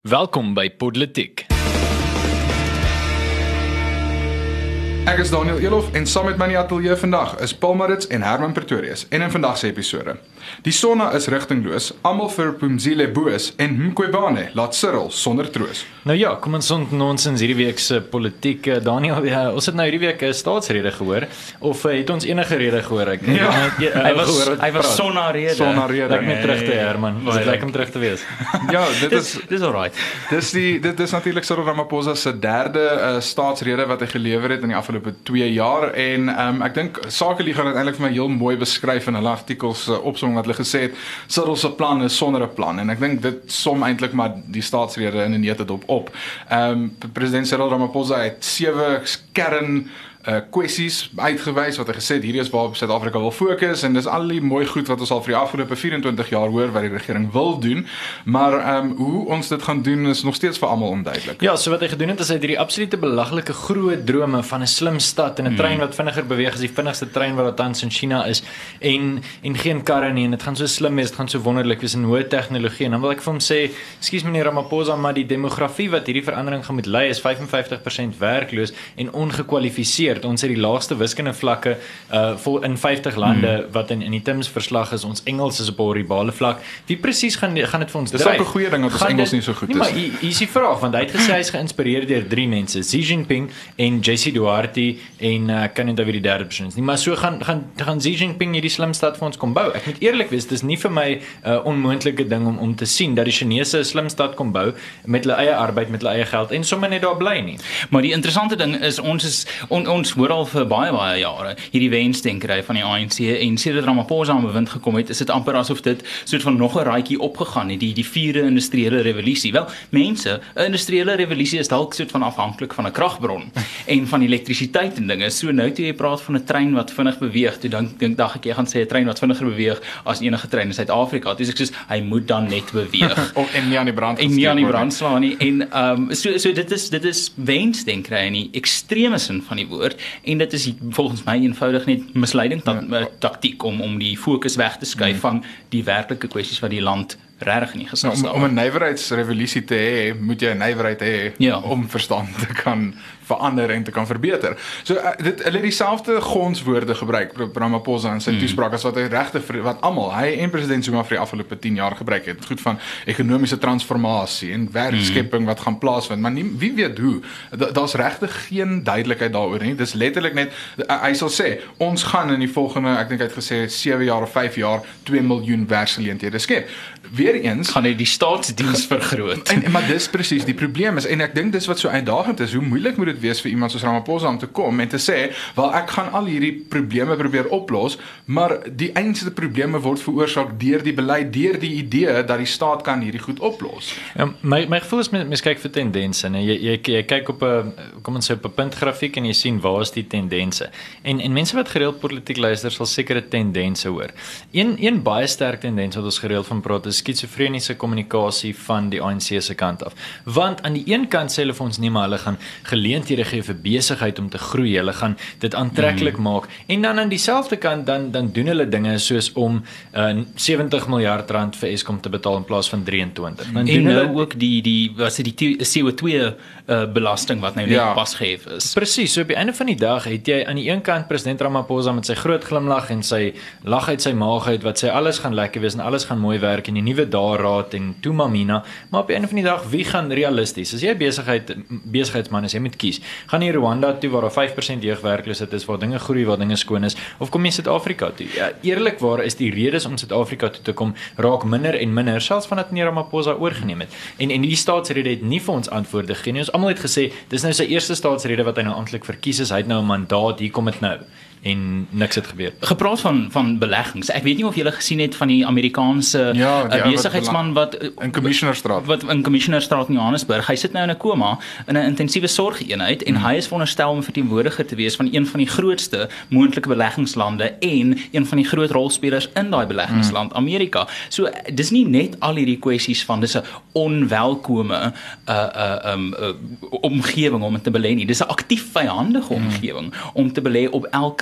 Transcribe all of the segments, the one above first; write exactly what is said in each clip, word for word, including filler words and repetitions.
Welkom by Politiek. Ek is Daniel Elof en saam met my in die ateljee vandag is Paul Maritz en Herman Pretorius en in vandag se episode. Die sonna is rigtingloos, almal vir Pumzile boos en Mqobane laat Cyril sonder troos. Nou ja, kom ons ontnonsens hierdie week se politiek. Daniel, ja, ons het nou hierdie week 'n staatsrede gehoor of uh, het ons enige rede gehoor? Ek ja, uh, uh, hy was hy was sonna rede. Sonna rede. Lyk my terug te Herman. Was dit lyk om terug te wees? Ja, dit is dis alright. Dis die dit is natuurlik Cyril Ramaphosa se derde uh, staatsrede wat hy gelewer het in die afgelope twee jaar en um, ek dink Sakeliga gaan dit eintlik vir my heel mooi beskryf in hulle artikels uh, opsomming wat hulle gesê het, Cyril se plan is sonder 'n plan en ek dink dit som eintlik maar die staatsrede in 'n neutedop op. Ehm um, president Cyril Ramaphosa het sewe kern uh kwessies uitgewys wat hy gesê het hierdie is waarop Suid-Afrika wil fokus en dis al die mooi goed wat ons al vir die afgelope vyf-en-twintig jaar hoor wat die regering wil doen, maar ehm um, hoe ons dit gaan doen is nog steeds vir almal onduidelik. Ja, so wat hy gedoen het is hy het hierdie absolute belaglike groot drome van 'n slim stad en 'n trein wat vinniger beweeg as die vinnigste trein wat daar tans in China is en en geen karre nie en dit gaan so slim wees, dit gaan so wonderlik wees en hoë tegnologie en dan wil ek vir hom sê, ekskuus meneer Ramaphosa, maar die demografie wat hierdie verandering gaan moet lei is vyf en vyftig persent werkloos en ongekwalifiseerd. Ons het die laagste wiskunde vlakke uh, vol in vyftig lande hmm. wat in, in die T I M S verslag is. Ons Engels is op 'n horribale vlak. Wie presies gaan gaan dit vir ons dryf? Dis ook 'n goeie ding dat ons Engels nie so goed nie, is. Maar hier is die vraag, want hy het gesê hy is geïnspireer deur drie mense, Xi Jinping en J C Duarte en uh, kan nie wie die derde persoon is nie. Maar so gaan gaan gaan Xi Jinping hierdie slim stad vir ons kom bou. Ek moet eerlik wees, dis nie vir my 'n uh, onmoontlike ding om om te sien dat die Chinese 'n slim stad kom bou met hulle eie arbeid, met hulle eie geld en sommer net daar bly nie. Maar die interessante ding is ons is on, ons hoor al vir baie baie jare hierdie wensdenkery van die A N C en sedert Ramaphosa aan bewind gekom het, is dit amper asof dit soort van nog 'n raaitjie opgegaan het, die die vierde industriële revolusie. Wel, mense, 'n industriële revolusie is dalk soort van afhanklik van 'n kragbron en van elektrisiteit en dinge. So nou toe jy praat van 'n trein wat vinnig beweeg, toe dan dink dag ek jy gaan sê 'n trein wat vinniger beweeg as enige trein in Suid-Afrika. Dis ek sê hy moet dan net beweeg. Of en nie aan die brand en nie aan die brand slaan nie. En ehm um, so so dit is dit is wensdenkery in die ekstreme sin van die woord en dit is volgens my eenvoudig net misleiding ta ja. taktiek om om die fokus weg te skuif hmm. van die werklike kwessies wat die land regtig nie gesig staan. Nou, om, om 'n nywerheidsrevolusie te hê, moet jy 'n nywerheid hê ja. om verstand te kan verander en te kan verbeter. So uh, dit hulle het dieselfde gonswoorde gebruik Ramaphosa in sy mm. toespraak as wat hy regtig wat almal hy en president Zuma vir die afgelope tien jaar gebruik het. Goed van ekonomiese transformasie en werkskepping mm. wat gaan plaasvind, maar nie, wie weet hoe. Daar's regtig geen duidelikheid daaroor nie. Dis letterlik net uh, hy sal sê ons gaan in die volgende, ek dink hy het gesê sewe jaar of vyf jaar twee miljoen werksgeleenthede skep. Weereens gaan hy die staatsdiens vergroot. En, en maar dis presies die probleem is en ek dink dis wat so uitdagend is. Hoe moeilik moet dit wees vir iemand soos Ramaphosa om te kom en te sê, "Wel ek gaan al hierdie probleme probeer oplos, maar die einste probleme word veroorsaak deur die beleid, deur die idee dat die staat kan hierdie goed oplos." Ja, my my gevoel is mens kyk vir tendense, nee, jy jy jy kyk op 'n kom ons sê op 'n puntgrafiek en jy sien waar is die tendense. En en mense wat gereeld politiek luister sal sekere tendense hoor. Een een baie sterk tendens wat ons gereeld van praat is skizofreniese kommunikasie van die A N C se kant af. Want aan die een kant sê hulle vir ons nie, maar hulle gaan geleenthede gee vir besigheid om te groei, hulle gaan dit aantreklik mm. maak. En dan aan dieselfde kant dan dan doen hulle dinge soos om uh, sewentig miljard rand vir Eskom te betaal in plaas van drieëntwintig. Dan en doen nou hulle ook die die was dit die C O twee uh, belasting wat nou net ja. pas gehef is. Presies, so op die einde van die dag het jy aan die een kant president Ramaphosa met sy groot glimlag en sy lag uit sy maag uit wat sê alles gaan lekker wees en alles gaan mooi werk en die nuwe daarraad en Tumamina, maar op die einde van die dag wie gaan realisties? As jy besigheid besigheidsman is, jy moet kies. Gaan jy Rwanda toe waar daar vyf persent jeugwerkloosheid is, waar dinge groei, waar dinge skoon is, of kom jy Suid-Afrika toe? Ja, eerlikwaar is die redes om Suid-Afrika toe te kom raak minder en minder selfs vandat meneer Ramaphosa oorgeneem het. En en die staatsrede het nie vir ons antwoorde gegee nie. Ons almal het gesê dis nou sy eerste staatsrede wat hy nou amptelik verkies is. Hy het nou 'n mandaat, hier kom dit nou. En niks het gebeur. Gepraat van van beleggings. Ek weet nie of julle gesien het van die Amerikaanse ja, uh, besigheidsman wat in Commissionerstraat wat in Commissionerstraat in Johannesburg. Hy sit nou in 'n koma in 'n intensiewe sorgeenheid en hmm. hy is veronderstel om verteenwoordiger te wees van een van die grootste moontlike beleggingslande en een van die groot rolspelers in daai beleggingsland, hmm. Amerika. So dis nie net al hierdie kwessies van dis 'n onwelkome uh uh um uh, omgewing om te belê nie. Dis 'n aktief vyandige omgewing hmm. om te belê op elke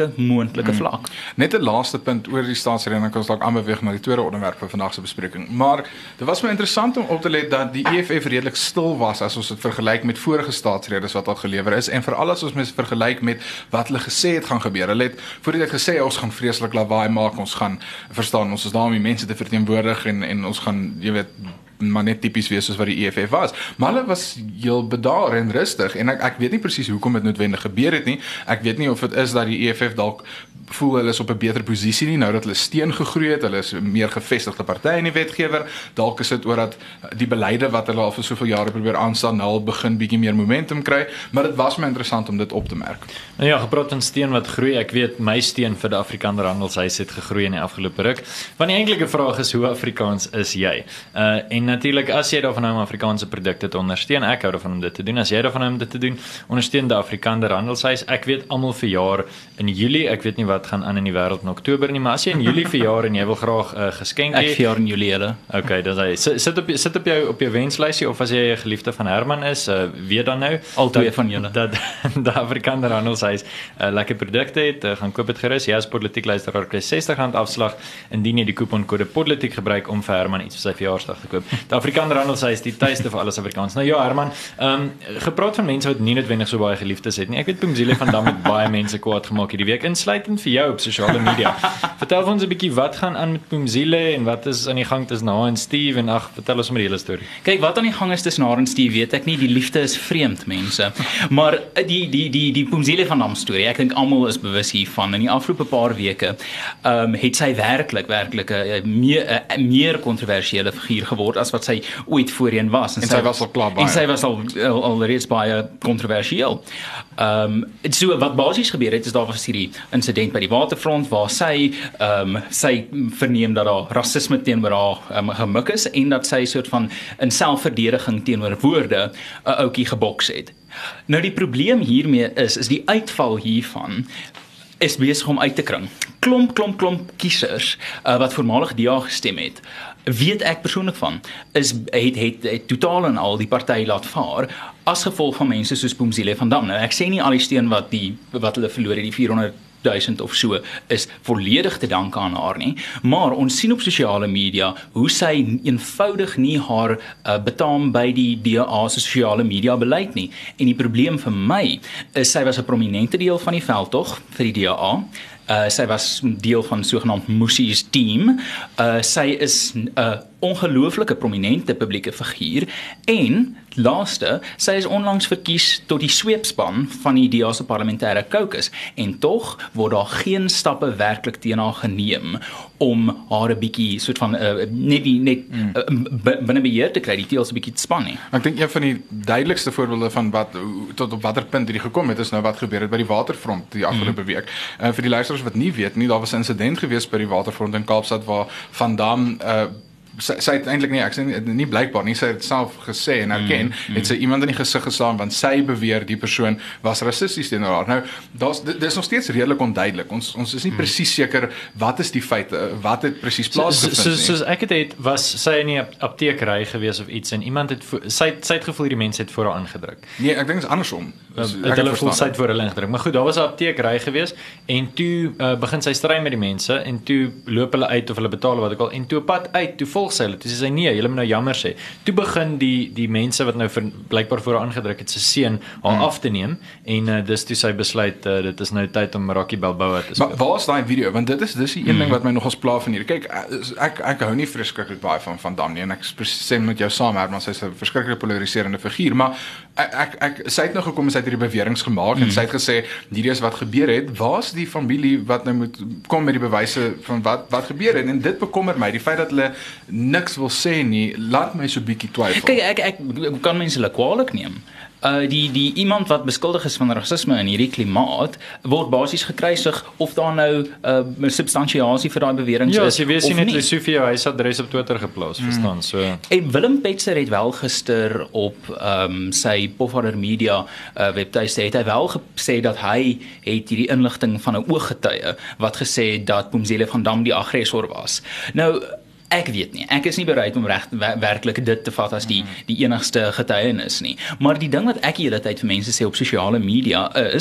elke moontlike vlak. Net 'n laaste punt oor die staatsrede, en dan kan ons dalk aanbeweeg na die tweede onderwerp van vandag se bespreking. Maar dit was my interessant om op te let dat die E F F redelik stil was as ons dit vergelyk met vorige staatsredes wat al gelewer is, en veral as ons mens vergelyk met wat hulle gesê het gaan gebeur. Hulle het voor die tyd gesê ons gaan vreeslik lawaai maak, ons gaan verstaan, ons is daar om die mense te verteenwoordig en en ons gaan, jy weet, maar net tipies wees soos wat die E F F was. Maar hulle was heel bedaar en rustig, en ek, ek weet nie presies hoekom dit noodwendig gebeur het nie. Ek weet nie of dit is dat die E F F dalk voel hulle is op 'n beter posisie nie, nou dat hulle steun gegroei het, hulle is 'n meer gevestigde party in die wetgewer. Dalk is dit oor dat die beleide wat hulle al vir soveel jare probeer aanstaan, nou al begin bietjie meer momentum kry, maar dit was my interessant om dit op te merk. Nou ja, gepraat van steun wat groei, ek weet my steun vir die Afrikaner Handelshuis het gegroei in die afgelope ruk. Want die eintlike vraag is, hoe Afrikaans is jy? Uh, en natuurlik, as jy daarvan hou om Afrikaanse produkte te ondersteun, ek hou daarvan om dit te doen, as jy daarvan hou om dit te doen, ondersteun die Afrikaner Handelshuis. Ek weet almal verjaar in Julie, ek weet nie wat gaan aan in die wêreld in Oktober nie, maar as jy in Julie verjaar en jy wil graag 'n uh, geskenk hê, ek verjaar in Julie hulle. Okay, dis hy. Sit op sit op jou op jou wenslysie, of as jy 'n geliefde van Herman is, uh, weet dan nou al twee van julle dat die Afrikaner Handelshuis uh, lekker produkte het, uh, gaan koop dit gerus. Jy as politiek luisteraar kry sestig rand afslag indien jy die couponkode politiek gebruik om vir Herman iets vir sy verjaarsdag te koop. Die Afrikaner Handelshuis, die tuiste vir alles Afrikaans. Nou ja, Herman, um, gepraat van mense wat nie noodwendig so baie geliefdes het nie. Ek weet Pumzile van Dam het baie mense kwaad gemaak hierdie week, insluitend vir jou op sosiale media. Vertel vir ons 'n bietjie wat gaan aan met Pumzile en wat is aan die gang tussen haar en Steve, en ag, vertel ons maar die hele storie. Kyk, wat aan die gang is tussen haar en Steve, weet ek nie, die liefde is vreemd, mense. Maar die die die die Pumzile van Dam storie, ek dink almal is bewus hiervan. In die afgelope paar weke um, het sy werklik werklik 'n meer, meer kontroversiële figuur geword as wat sy ooit voorheen was. En, en sy, sy was al klaar baie. En sy was al al, al reeds baie kontroversieel. Ehm um, so wat basies gebeur het is daar was hierdie insident by die waterfront waar sy ehm um, sy verneem dat daar rasisme teenoor haar um, gemik is en dat sy soort van in selfverdediging teenoor woorde 'n ouetjie geboks het. Nou die probleem hiermee is is die uitval hiervan is besig om uit te kring. Klomp klomp klomp kiesers uh, wat voormalig D A gestem het, weet ek persoonlik van, is het het, het totaal en al die party laat vaar as gevolg van mense soos Pumzile van Dam. Nou ek sê nie al die steun wat die wat hulle verloor het, die vierhonderd duisend of so, is volledig te danke aan haar nie, maar ons sien op sosiale media hoe sy eenvoudig nie haar uh, betaam by die D A se sosiale media beleid nie. En die probleem vir my is sy was 'n prominente deel van die veldtog vir die D A. Uh, sy was deel van sogenaamd Mossie's team. Uh, sy is 'n uh, ongelooflike prominente publieke figuur en laaste, sy is onlangs verkies tot die sweepspan van die D A se parlementêre caucus en tog word daar geen stappe werklik teen haar geneem om haar 'n bietjie soort van uh, net die net uh, binne beheer te kry, die teels 'n bietjie te span nie. Ek dink een van die duidelikste voorbeelde van wat tot op watter punt hierdie gekom het is nou wat gebeur het by die waterfront die afgelope mm. week. Uh, vir die luisteraars wat nie weet nie, daar was 'n insident gewees by die waterfront in Kaapstad waar Van Dam uh, sy, sy het eintlik nie, ek sê nie, nie blykbaar nie, sy het self gesê en erken, mm, mm. het sy iemand in die gesig geslaan want sy beweer die persoon was rassisties teenoor haar. Nou, daar's dit is nog steeds redelik onduidelik. Ons ons is nie mm. presies seker wat is die feite, wat het presies plaasgevind nie. So, so, soos ek het het, was sy in die apteekry gewees of iets en iemand het sy sy het gevoel die mense het voor haar aangedruk. Nee, ek dink dit is andersom. Dus, het hulle voel sy het voor hulle ingedruk. Maar goed, daar was 'n apteekry gewees en toe uh, begin sy stry met die mense en toe loop hulle uit of hulle betaal wat ook al en toe op pad uit, toe volg sy hulle. Toe sê sy nee, julle moet nou jammer sê. Toe begin die die mense wat nou vir, blykbaar voor haar aangedruk het, sy seun haar hmm. af te neem en uh, dis toe sy besluit uh, dit is nou tyd om Rocky Balboa te speel. Maar waar is daai video? Want dit is dis die een hmm. ding wat my nogals pla van hier. Kyk, ek ek hou nie verskriklik baie van Van Dam nie en ek sê met jou saam, Herman, sy's 'n verskriklik polariserende figuur, maar ek ek, ek sy het nou gekom en sy het hierdie beweringe gemaak mm. en sy het gesê hierdie is wat gebeur het. Waar's die familie wat nou moet kom met die bewyse van wat wat gebeur het? En dit bekommer my. Die feit dat hulle niks wil sê nie, laat my so bietjie twyfel. Kyk, ek ek, ek kan mense hulle kwaadlik neem. Uh, die die iemand wat beskuldig is van rasisme in hierdie klimaat word basies gekruisig of daar nou 'n uh, substansiasie vir daai beweringe ja, is. Ja, jy weet nie net die Sofia huisadres op Twitter geplaas, mm. verstaan so. En Willem Petzer het wel gister op ehm um, sy Pofadder Media uh, webtuiste het hy wel gesê dat hy het hierdie inligting van 'n ooggetuie wat gesê het dat Pumzile van Dam die aggressor was. Nou ek weet nie, ek is nie bereid om reg werklik dit te vat as die die enigste getuienis nie. Maar die ding wat ek die hele tyd vir mense sê op sosiale media is,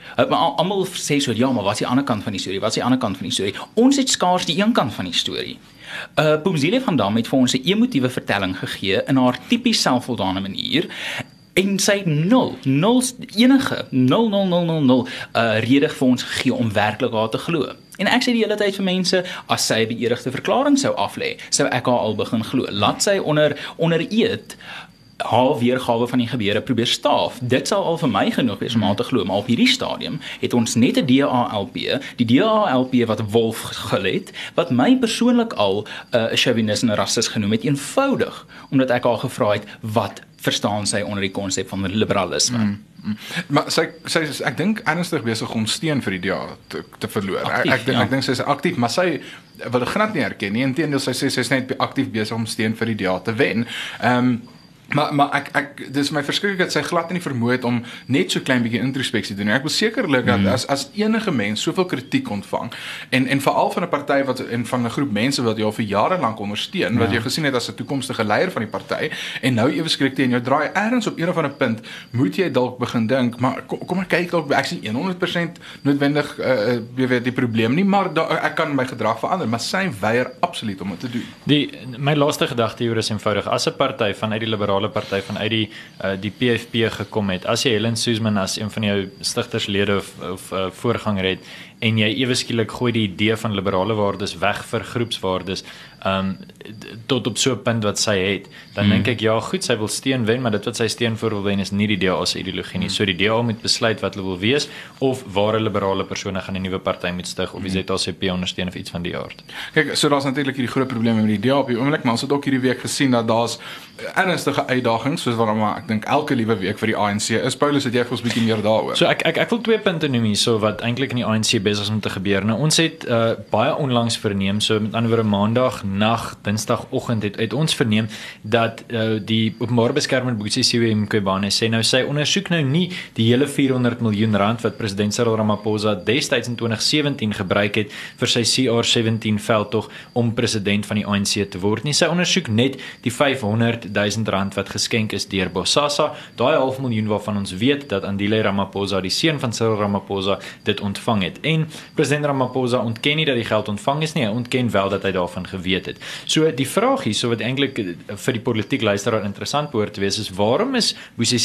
Uh, maar almal sê so, ja, maar wat is die ander kant van die storie? Wat is die ander kant van die storie? Ons het skaars die een kant van die storie. Uh, Pumzile van Dam het vir ons 'n emotiewe vertelling gegee in haar tipies selfvoldane manier. En sy het nul, nul enige, nul, nul, nul, nul, nul uh, rede vir ons gegee om werklik haar te glo. En ek sê die hele tyd vir mense, as sy 'n beëdigde verklaring sou aflê, sou ek haar al begin glo. Laat sy onder onder eed haar weergawe van die gebeure probeer staaf. Dit sal al vir my genoeg wees om haar te glo, maar op hierdie stadium het ons net 'n D A L P, die D A L P wat Wolf gegil het, wat my persoonlik al 'n uh, chauvinist en 'n rassist genoem het, eenvoudig omdat ek haar gevra het wat verstaan sy onder die konsep van liberalisme. Mm. Mm. Maar sy sy is ek dink ernstig besig om steun vir die D A te, te verloor. Actief, ek ek dink ja. ek dink sy is aktief, maar sy wil dit glad nie erken nie. Inteendeel, sy sê sy is net aktief besig om steun vir die D A te wen. Ehm um, Maar maar ek ek dis my verskriklik dat sy glad nie vermoë het om net so klein bietjie introspeksie te doen. Ek was sekerlik dat mm. as as enige mens soveel kritiek ontvang en en veral van 'n party wat en van 'n groep mense wat jou vir jare lank ondersteun, ja. wat jy gesien het as 'n toekomstige leier van die party en nou ewe skrik teen jou draai ergens op een of ander punt, moet jy dalk begin dink, maar kom, kom ek kyk dalk ek sien honderd persent noodwendig uh, jy weet die probleem nie, maar da, ek kan my gedrag verander, maar sy weier absoluut om dit te doen. Die my laaste gedagte hier is eenvoudig, as 'n party vanuit die liberale party vanuit die uh, die P F P gekom het, as jy Helen Suzman as een van jou stigterslede of, of uh, voorganger het en jy ewe skielik gooi die idee van liberale waardes weg vir groepswaardes um, tot op so 'n punt wat sy het, dan hmm. dink ek ja goed, sy wil steun wen, maar dit wat sy steun voor wil wen is nie die D A se ideologie nie. So die D A moet besluit wat hulle wil wees of ware liberale persone gaan 'n nuwe party moet stig of die Z C P ondersteun of iets van die aard. Kyk, so daar's natuurlik hierdie groot probleme met die D A op die oomblik, maar ons het ook hierdie week gesien dat daar's ernstige uitdagings soos wat maar ek dink elke liewe week vir die A N C is. Paulus, het jy vir ons 'n bietjie meer daaroor? So ek ek ek wil twee punte noem hier so wat eintlik in die A N C besig is om te gebeur. Nou ons het uh, baie onlangs verneem, so met ander woorde maandag nag, dinsdagoggend het, het ons verneem dat uh, die openbare beskermer Busisiwe Mqobane sê nou sy ondersoek nou nie die hele vierhonderd miljoen rand wat president Cyril Ramaphosa destyds in twintig sewentien gebruik het vir sy C R sewentien veldtog om president van die A N C te word nie. Sy ondersoek net die vyfhonderd duisend rand wat geskenk is deur Bosasa, daai half miljoen waarvan ons weet dat Andile Ramaphosa, die seun van Cyril Ramaphosa, dit ontvang het. En president Ramaphosa ontken nie dat die geld ontvang is nie, hy ontken wel dat hy daarvan geweet het. So die vraag hier, so wat eintlik vir die politiek luisteraar interessant behoort te wees, is waarom is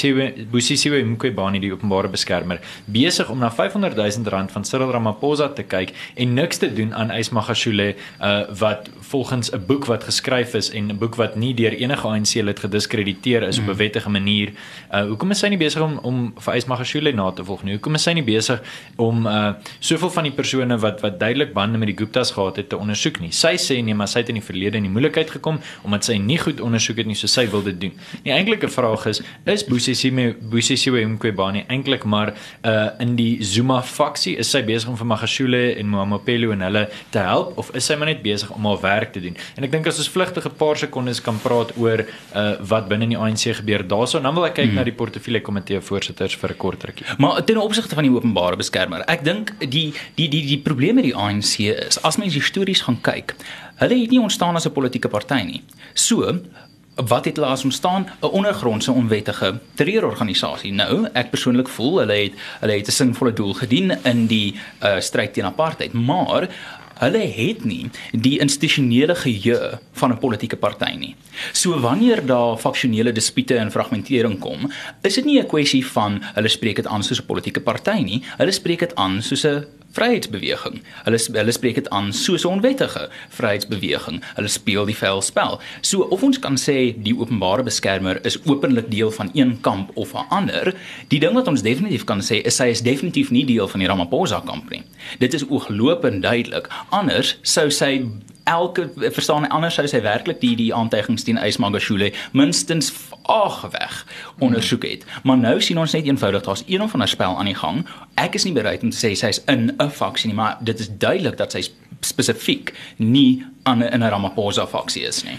Busisiwe Mqobane, die openbare beskermer, besig om na vyfhonderd duisend rand van Cyril Ramaphosa te kyk en niks te doen aan Ys Magashule, uh, wat volgens 'n boek wat geskryf is en 'n boek wat nie deur enige A N C lid gediskrediteer is mm. op 'n wettige manier. Uh, hoekom is sy nie besig om om vir Ys Magashule na te volg nie? Hoekom is sy nie besig om uh, soveel van die persone wat wat duidelik bande met die Guptas gehad het te ondersoek nie? Sy sê nee, maar sy het in die verlede in die moeilikheid gekom omdat sy nie goed ondersoek het nie, so sy wil dit doen. Die eintlike vraag is, is Busisiwe Mqobane eintlik maar uh, in die Zuma faksie? Is sy besig om vir Magashule en Mamapelo en hulle te help, of is sy maar net besig om haar werk te doen? En ek dink as ons vlugtige paar sekondes kan praat oor uh, wat binne in die A N C gebeur daarso, dan wil ek kyk hmm. na die portefeulje komitee voorsitters vir 'n kort rukkie. Maar ten opsigte van die openbare beskermer, ek dink die die die die probleem met die A N C is, as mens histories gaan kyk, hulle het nie ontstaan as 'n politieke party nie. So wat het hulle as ontstaan? 'n Ondergrondse onwettige terreurorganisasie. Nou, ek persoonlik voel hulle het hulle het 'n sinvolle doel gedien in die uh, stryd teen apartheid, maar hulle het nie die institusionele geheue van 'n politieke party nie. So wanneer daar faksionele dispute en fragmentering kom, is dit nie 'n kwessie van hulle spreek dit aan soos 'n politieke party nie, hulle spreek dit aan soos 'n vryheidsbeweging. Hulle hulle spreek dit aan soos 'n onwettige vryheidsbeweging. Hulle speel die vuil spel. So of ons kan sê die openbare beskermer is openlik deel van een kamp of 'n ander, die ding wat ons definitief kan sê is sy is definitief nie deel van die Ramaphosa kamp nie. Dit is ooglopend duidelik. Anders sou sy elke verstaan anders sou sy werklik die die aantuigings teen Ys Magashule minstens vaagweg ondersoek het. Maar nou sien ons net eenvoudig daar's een of ander spel aan die gang. Ek is nie bereid om te sê sy is in 'n faksie nie, maar dit is duidelik dat sy spesifiek nie aan 'n Ramaphosa faksie is nie.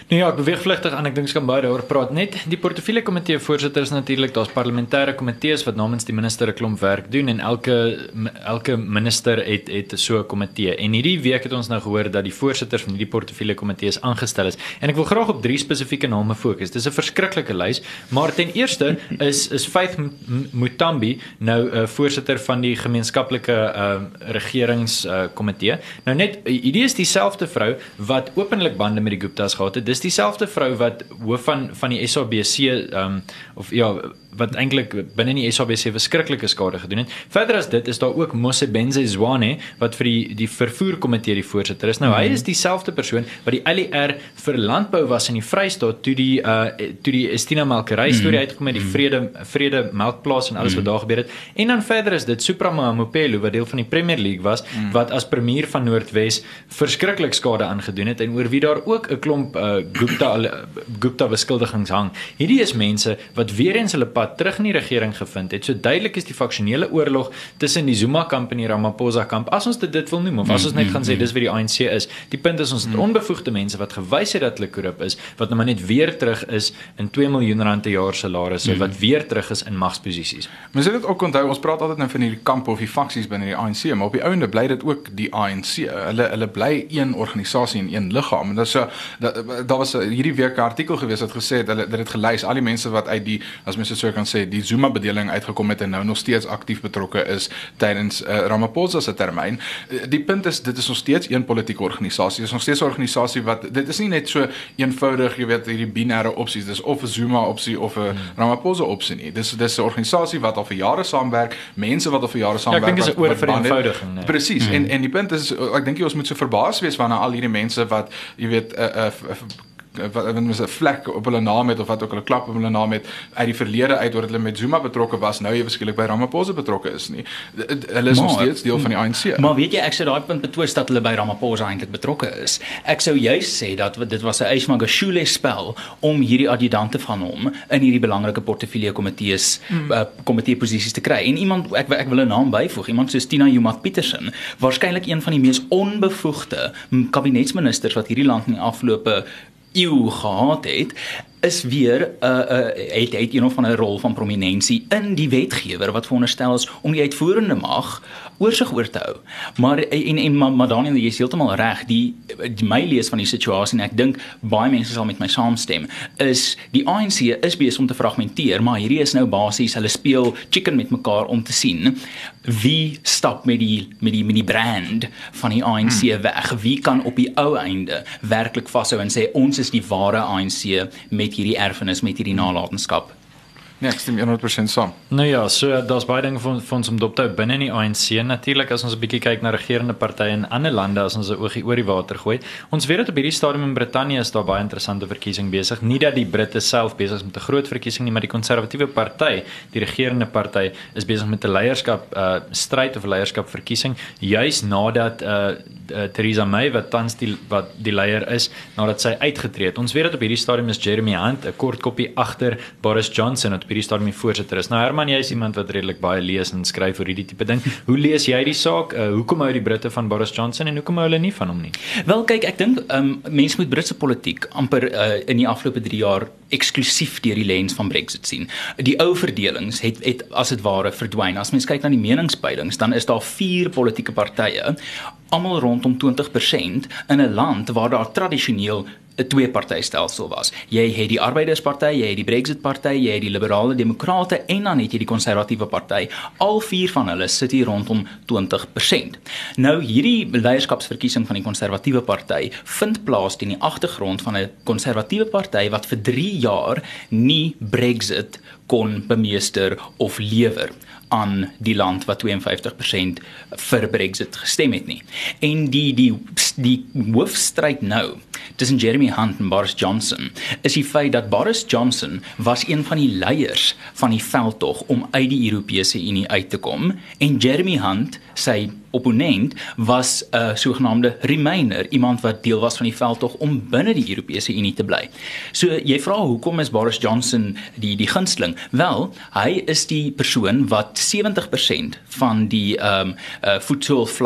Nou ja, ek beweeg vlugtig aan, ek dink ons kan baie daaroor praat. Net die portefeulje komitee voorsitter is natuurlik, daar's parlementêre komitees wat namens die minister 'n klomp werk doen en elke elke minister het het so 'n komitee. En hierdie week het ons nou gehoor dat die voorsitter van hierdie portefeulje komitees aangestel is. En ek wil graag op drie spesifieke name fokus. Dis 'n verskriklike lys, maar ten eerste is is Faith Mutambi nou 'n uh, voorsitter van die gemeenskaplike uh, regeringskomitee. Uh, nou net hierdie is dieselfde vrou wat openlik bande met die Guptas gehad het. Dis dieselfde vrou wat hoof van van die S A B C um, of ja wat eintlik binne die S A B C verskriklike skade gedoen het. Verder as dit is daar ook Mosebenzi Zwane wat vir die die vervoerkomitee die voorsitter is. Nou mm. hy is dieselfde persoon wat die L E R vir landbou was in die Vrystaat toe die uh, toe die Estina melkery mm. storie uitgekom het, die vrede vrede melkplaas en alles mm. wat daar gebeur het. En dan verder is dit Supra Mahumapelo wat deel van die Premier League was mm. wat as premier van Noordwes verskriklik skade aangedoen het en oor wie daar ook 'n klomp uh, Gupta Gupta beskuldigings hang. Hierdie is mense wat weer eens hulle terug in die regering gevind het. So duidelik is die faksionele oorlog tussen die Zuma kamp en die Ramaphosa kamp, as ons dit dit wil noem, of as ons net gaan sê dis wie die A N C is. Die punt is ons het onbevoegde mense wat gewys het dat hulle korrup is, wat nou maar net weer terug is in twee miljoen rand per jaar salarisse, mm. wat weer terug is in magsposisies. Mens moet dit ook onthou, ons praat altyd nou van hierdie kampe of die faksies binne die A N C, maar op die ouende bly dit ook die A N C. Hulle hulle bly een organisasie en een liggaam. En dit so daar was hierdie week 'n artikel gewees wat gesê het hulle dit het gelys al die mense wat uit die, as mens so kan sê, die Zuma-bedeling uitgekom het en nou nog steeds aktief betrokke is tydens uh, Ramaphosa se termyn. Die punt is, dit is nog steeds een politieke organisasie. Dit is nog steeds 'n organisasie wat, dit is nie net so eenvoudig, jy weet, hierdie binêre opsies, dis of 'n Zuma-opsie of 'n hmm. Ramaphosa-opsie nie. Dis dis 'n organisasie wat al vir jare saamwerk, mense wat al vir jare saamwerk. Ja, ek dink dit is 'n oorvereenvoudiging. Nee. Presies, hmm. en en die punt is, ek dink jy ons moet so verbaas wees wanneer al hierdie mense wat, jy weet, 'n uh, uh, uh, wat mens 'n vlek op hulle naam het of wat ook hulle klap op hulle naam het uit die verlede uit oor hulle met Zuma betrokke was, nou jy verskillik by Ramaphosa betrokke is nie. Hulle is maar, nog steeds deel van die A N C. Maar weet jy, ek sou daai punt betwis dat hulle by Ramaphosa eintlik betrokke is. Ek sou juist sê dat dit was 'n Ysmagashule spel om hierdie adjudante van hom in hierdie belangrike portefeulje komitees mm. uh, komitee posisies te kry. En iemand ek ek wil 'n naam byvoeg, iemand soos Tina Joemat Petersen, waarskynlik een van die mees onbevoegde kabinetsministers wat hierdie land in die afgelope eeu gehad het, is weer 'n uh, uh, het het een of ander rol van prominensie in die wetgewer wat veronderstel is om die uitvoerende mag oorsig oor te hou. Maar en en maar, maar Daniel, jy is heeltemal reg, die, die my lees van die situasie en ek dink baie mense sal met my saamstem, is die A N C is besig om te fragmenteer, maar hierdie is nou basies hulle speel chicken met mekaar om te sien wie stap met die met die met die brand van die A N C hmm. weg, wie kan op die ou einde werklik vashou en sê ons is die ware A N C met hierdie erfenis, met hierdie nalatenskap. Nee, ek stem honderd persent saam. Nou ja, so daar's baie dinge vir, vir ons om dop te hou binne die A N C. Natuurlik as ons 'n bietjie kyk na regerende partye in ander lande, as ons 'n oogie oor die water gooi. Ons weet dat op hierdie stadium in Brittanje is daar baie interessante verkiesing besig. Nie dat die Britte self besig is met 'n groot verkiesing nie, maar die konservatiewe party, die regerende party, is besig met 'n leierskap uh, stryd of 'n leierskap verkiesing, juis nadat uh, uh, Theresa May wat tans die wat die leier is, nadat sy uitgetree het. Ons weet dat op hierdie stadium is Jeremy Hunt 'n kort koppie agter Boris Johnson wat op hierdie stadium die voorsitter is. Nou Herman, jy is iemand wat redelik baie lees en skryf oor hierdie tipe ding. Hoe lees jy die saak? Uh, hoekom hou die Britte van Boris Johnson en hoekom hou hulle nie van hom nie? Wel kyk, ek dink um, mense moet Britse politiek amper uh, in die afgelope drie jaar eksklusief deur die lens van Brexit sien. Die ou verdelings het het as dit ware verdwyn. As mens kyk na die meningspeilings, dan is daar vier politieke partye, almal rondom twintig persent in 'n land waar daar tradisioneel 'n twee-partytelsel was. Jy het die Arbeidersparty, jy het die Brexit-party, jy het die Liberale Demokrate en dan het jy die Konservatiewe party. Al vier van hulle sit hier rondom twintig persent. Nou hierdie leierskapsverkiesing van die Konservatiewe party vind plaas teen die agtergrond van 'n konservatiewe party wat vir drie jaar nie Brexit kon bemeester of lewer aan die land wat twee en vyftig persent vir Brexit gestem het nie. En die die die hoofstryd nou tussen Jeremy Hunt en Boris Johnson is die feit dat Boris Johnson was een van die leiers van die veldtog om uit die Europese Unie uit te kom en Jeremy Hunt, sy opponent, was 'n uh, sogenaamde Remainer, iemand wat deel was van die veldtog om binne die Europese Unie te bly. So jy vra hoekom is Boris Johnson die die gunsteling? Wel, hy is die persoon wat sewentig persent van die um, uh, voedselvlak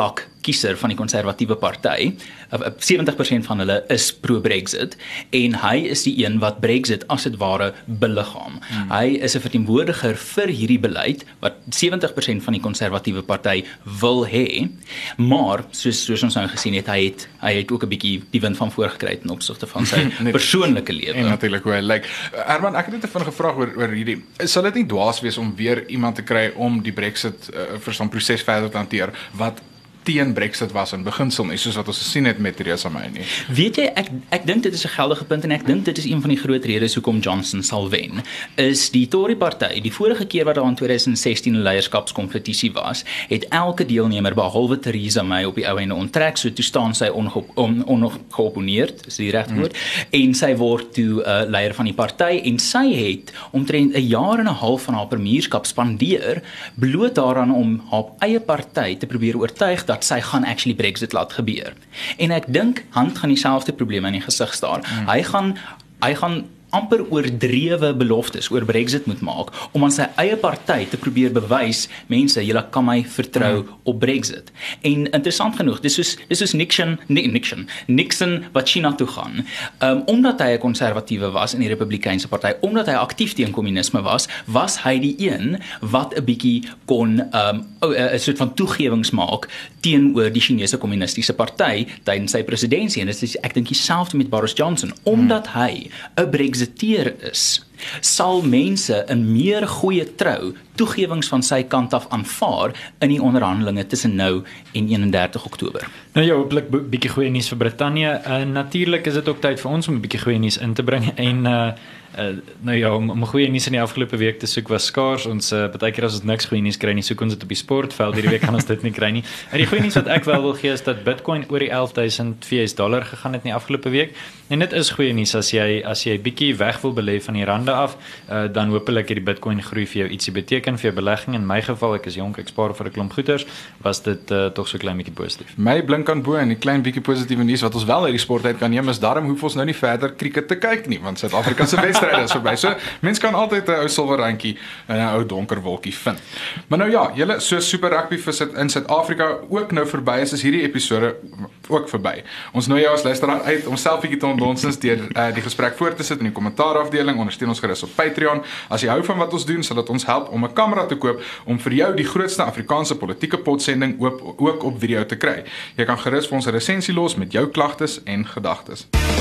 kiezer van die konservatiewe party. sewentig persent van hulle is pro-Brexit en hy is die een wat Brexit as dit ware beliggaam. Hmm. Hy is 'n verteenwoordiger vir hierdie beleid wat sewentig persent van die konservatiewe party wil hê, maar soos soos ons nou gesien het, hy het hy het ook 'n bietjie die wind van voor gekry in opsigte van sy persoonlike lewe. En natuurlik hoe hy lyk. Herman, ek het net 'n vinnige vraag oor oor hierdie. Sal dit nie dwaas wees om weer iemand te kry om die Brexit uh, vir son proses verder te hanteer wat teen Brexit was in beginsel nie, soos wat ons gesien het met Theresa May nie. Weet jy, ek ek dink dit is 'n geldige punt en ek dink dit is een van die groot redes hoekom Johnson sal wen. Is die Tory party, die vorige keer wat daar in twintig sestien 'n leierskapskompetisie was, het elke deelnemer behalwe Theresa May op die ou ende onttrek, so toe staan sy ongeopponeerd, is die regte woord, hmm. en sy word toe uh, leier van die party en sy het omtrent 'n jaar en 'n half van haar premierskap spandeer bloot daaraan om haar eie party te probeer oortuig dat sy gaan actually Brexit laat gebeur. En ek dink Hunt gaan dieselfde probleme in die gesig staar. Mm. Hy gaan hy gaan amper oordrewe beloftes oor Brexit moet maak om aan sy eie party te probeer bewys, mense, julle kan my vertrou mm. op Brexit. En interessant genoeg, dis soos dis soos Nixon, Nixon, Nixon wat China toe gaan. Um, omdat hy 'n konservatiewe was in die Republikeinse party, omdat hy aktief teen kommunisme was, was hy die een wat 'n bietjie kon 'n um, uh, soort van toegewings maak teenoor die Chinese kommunistiese party tydens sy presidentskap. En dit is ek dink dieselfde met Boris Johnson, omdat mm. hy 'n Brexit is, sal mense in meer goeie trou toegewings van sy kant af aanvaar in die onderhandelinge tussen nou en eenendertig Oktober. Nou ja, hopelik 'n bietjie goeie nuus vir Brittanje. Uh, natuurlik is dit ook tyd vir ons om 'n bietjie goeie nuus in te bring en uh, uh, nou ja, om, om goeie nuus in die afgelope week te soek was skaars. Ons uh, baie keer as ons niks goeie nuus kry nie, soek ons dit op die sportveld. Hierdie week kan ons dit nie kry nie. En die goeie nuus wat ek wel wil gee is dat Bitcoin oor die elf duisend V S dollar gegaan het in die afgelope week. En dit is goeie nuus as jy as jy bietjie weg wil belê van die rande af, uh, dan hopelik hierdie Bitcoin groei vir jou ietsie beteken vir jou belegging. In my geval, ek is jonk, ek spaar vir 'n klomp goeders, was dit uh, tog so klein bietjie positief. My blink aan bo en die klein bietjie positiewe nuus wat ons wel uit die sport uit kan neem is daarom hoef ons nou nie verder krieket te kyk nie, want Suid-Afrika se wedstryd is verby. So mense kan altyd 'n ou silwer randjie in 'n ou donker wolkie vind. Maar nou ja, julle so Super Rugby vir sit in Suid-Afrika ook nou verby is, is hierdie episode ook verby. Ons nooi jou as luisteraar uit om self bietjie te ontdonsens deur uh, die gesprek voort te sit in die kommentaarafdeling. Ondersteun ons gerus op Patreon. As jy hou van wat ons doen, sal dit ons help om 'n kamera te koop om vir jou die grootste Afrikaanse politieke potsending ook, ook op video te kry. Jy kan gerus vir ons 'n resensie los met jou klagtes en gedagtes.